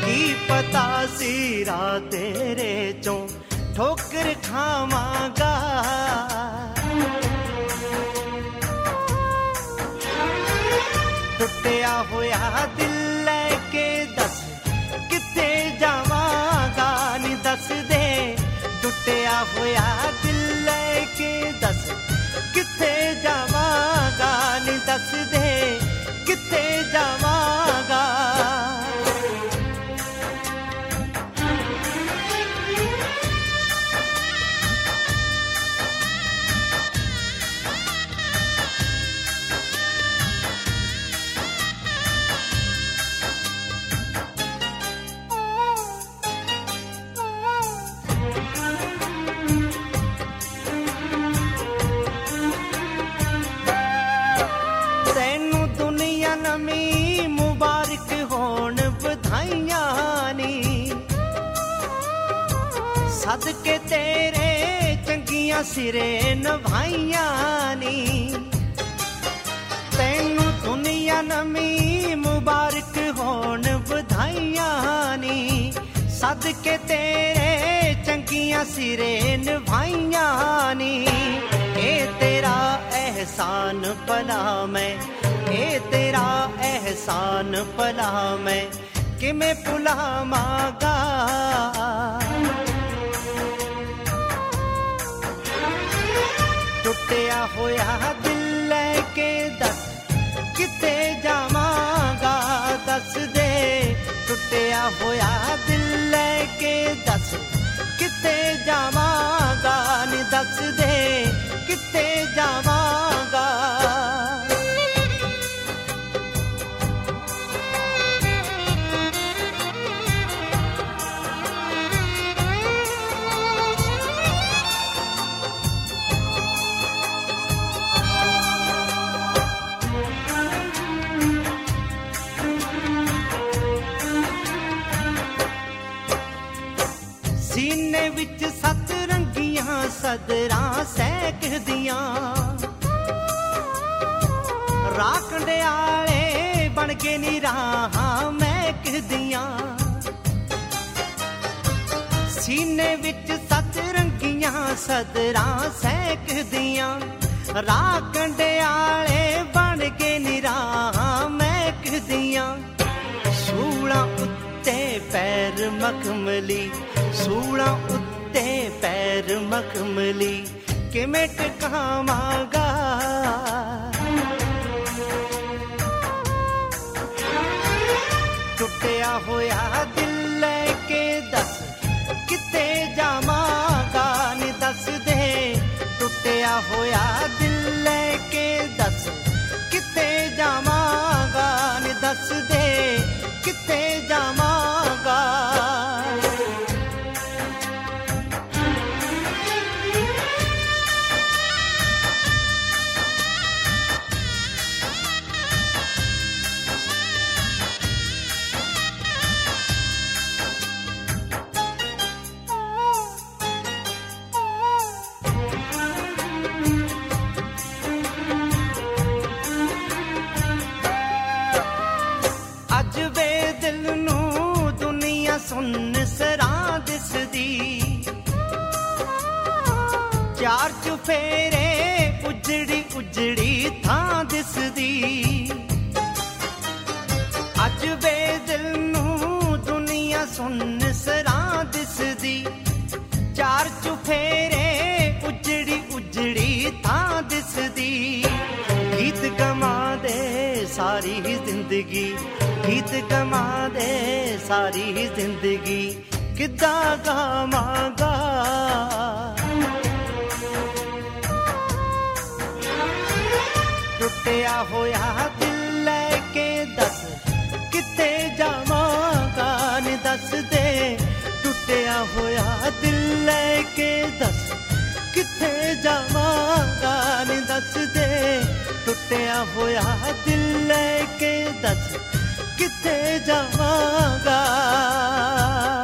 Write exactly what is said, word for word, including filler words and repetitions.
की पता सीरा तेरे चों ठोकर खावांगा। टुटिया होया दिल लेके दस किथे जावांगा नी दस दे। टुटिया होया दिल लेके दस किथे जावांगा नी दस दे किथे जावांगा। सदके तेरे चंगियां सिरे नभाइयां नी। तैनू दुनिया नमी मुबारक होन बधाइयां नी। सदके तेरे चंगियां सिरे नभाइयां नी। ए तेरा एहसान भला मैं, ए तेरा एहसान भला मैं किमें भुलावांगा। टुटिया होया दिल लेके दस किथे जावांगा दस दे। टुटिया होया दिल लेके दस किथे जावांगा नी दस दे किथे जावांगा। सीने विच सत रंगियां सदरां सैकदियां। राखंडे आले बन के नी राहां महकदियां। सीने विच सत रंगियां सदरां सैकदियां। राखंडे आले बन के नी राहां महकदियां। सूलां उत्ते पैर मखमली, सूलां उत्ते पैर मखमली किमें टकावांगा। टुटिया होया दिल लेके दस किथे जावांगा नी दस दे। टुटिया होया दिल लेके दस किथे जावांगा नी दस दे किथे जावांगा। सुन सरां दिसदी चार चुफेरे उजड़ी उजड़ी थां दिसदी। अज वे दिल नू दुनिया सुन सरां दिसदी। चार चुफेरे उजड़ी उजड़ी थां दिसदी। गीत गमा दे सारी जिंदगी, गीत गमा दे सारी जिंदगी किद्दां गावांगा। टुटिया होया दिल लेके दस किथे जावांगा नी दस दे। टुटिया होया दिल लेके दस किथे जावांगा नी दस दे। टुटिया होया दिल लेके दस किथे जावांगा।